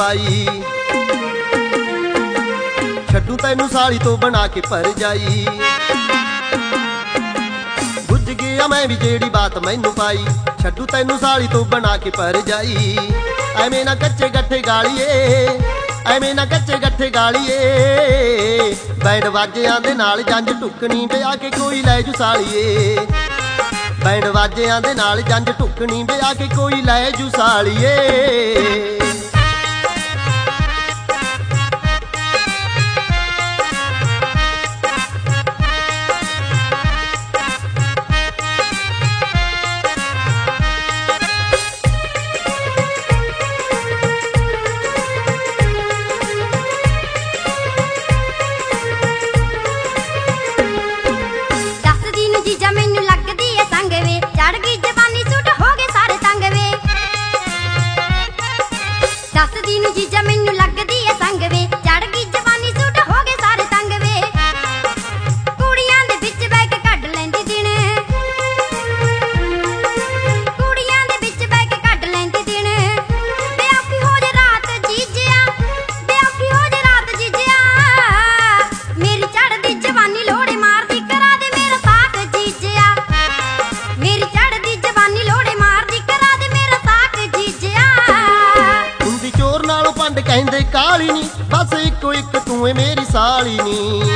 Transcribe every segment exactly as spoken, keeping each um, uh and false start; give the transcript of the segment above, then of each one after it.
पाई। छड्डू तैनू साली तो बना के भरजाई। बुझ गया मैं भी जेड़ी बात मैनू पाई। छड्डू तैनू साली तो बना के भरजाई। एवें ना कच्चे गट्ठे गालिए, एवें ना कच्चे गट्ठे गालिए। बैंड वाजियां दे नाल जंज टुकनी ब्याह के कोई लै जू सालिए। बैंड वाजियां दे नाल जंज टुकनी ब्याह के कोई लै जू सालिए। कहंदे काली नी बस इको इक तू है मेरी साली नी।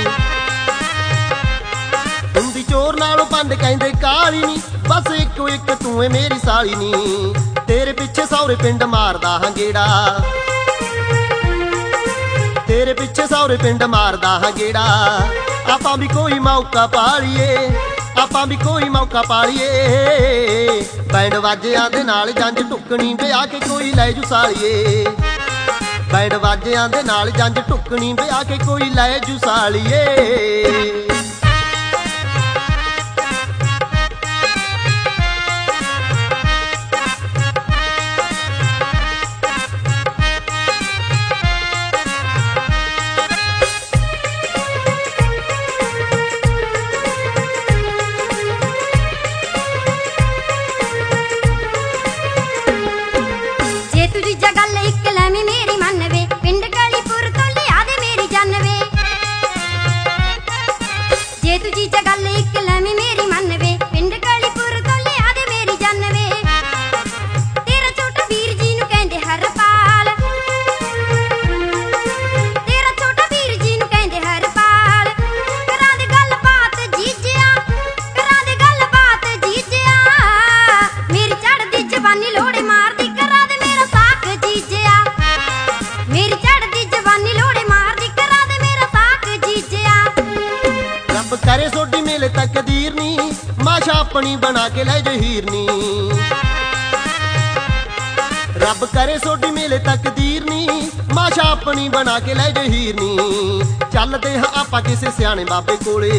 हुंदी चोर नालों पंड कहंदे काली नी बस इको इक तू है मेरी साली नी। तेरे पिछे सौरे पिंड मारदा हां गेड़ा, तेरे पिछे सौरे पिंड मारदा हां गेड़ा। आपां भी कोई मौका पालिए, आपां भी कोई मौका पालिए। बैंड वाजियां दे नाल जंज टुकनी ब्याह के कोई लै जू सालिए। बैंड वाजियां दे नाल जंज टुकनी ब्याह के कोई लै जू सालिए। जे तुझी जगल इक लैमी मेरी मन वे, पिंड कलीपुर तो लिया दे मेरी जान वे। जे तुझी जगल इक लैमी मेरी मन वे, पिंड कलीपुर तो लिया दे मेरी जान वे। तेरा छोटा वीर जी नू कहंदे हरपाल, तेरा छोटा वीर जी नू कहंदे हरपाल। करा दे गल बात जीजिया, करा दे गल बात जीजिया। मेरी चढ़दी जवानी लोड़े मारदी, करा दे मेरा साक जीजिया। मेरी चढ़दी जवानी लोड़े मारदी, करा दे मेरा साक जीजिया। रब करे सोडी मेले तकदीर नी, माशा अपनी बना के लै जहीर नी। रब करे सोडी मेले तकदीर नी, माशा अपनी बना के लै जहीर नी। चलदे हां आपां किसे सियाणे बाबे कोले,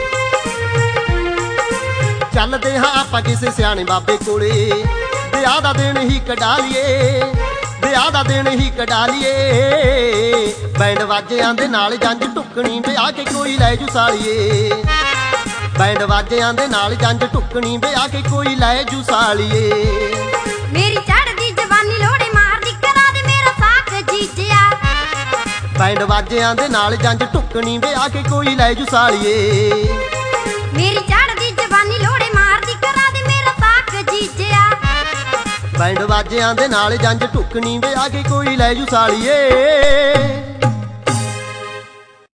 चलदे हां आपां किसे सियाणे बाबे कोले। ब्याह दा दिन ही कढा लिए, ब्याह दा दिन ही कढा लिए। बैंड वाजियां दे नाल जंज टुकनी ब्याह के कोई लै जू सालिए। बैंड वाजियां दे नाल जंज टुकनी ब्याह के कोई लै जू सालिए। मेरी चढ़दी जवानी लोड़े मारदी, करा दे मेरा साक जीजिया। बैंड वाजियां दे नाल जंज टुकनी ब्याह के कोई लै जू सालिए। मेरी चढ़दी जवानी लोड़े मारदी, करा दे मेरा साक जीजिया। बैंड वाजियां दे नाल जंज टुकनी ब्याह के कोई लै जू सालिए।